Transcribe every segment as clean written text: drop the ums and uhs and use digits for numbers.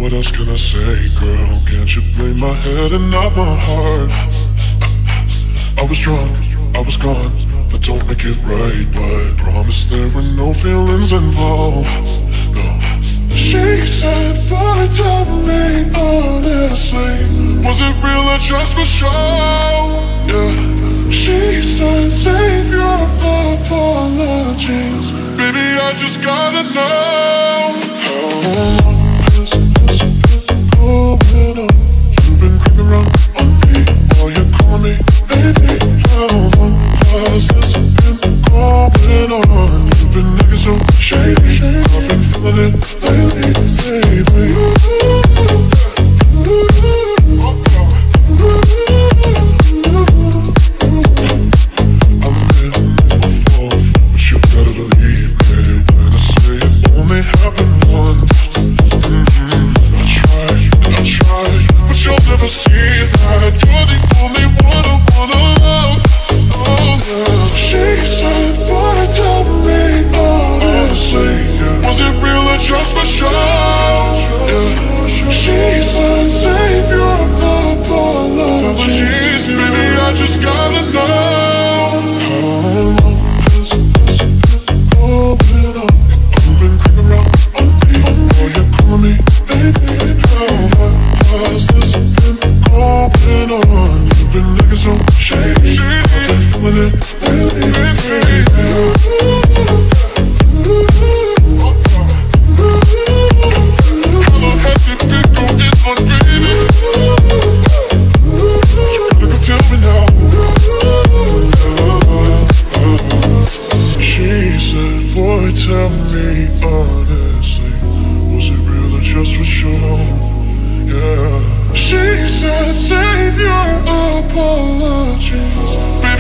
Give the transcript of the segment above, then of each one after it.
What else can I say, girl? Can't you blame my head and not my heart? I was drunk, I was gone, but don't make it right. But promise there were no feelings involved. No. She said, boy, tell me honestly, was it real or just for show? Yeah. She said, save your apologies, baby, I just gotta know. How long has this been going on? You've been creeping around on me while you're calling me baby. How long has this been going on? You've been acting so shady, I've been feeling it lately, baby.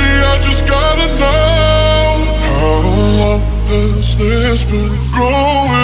This been growing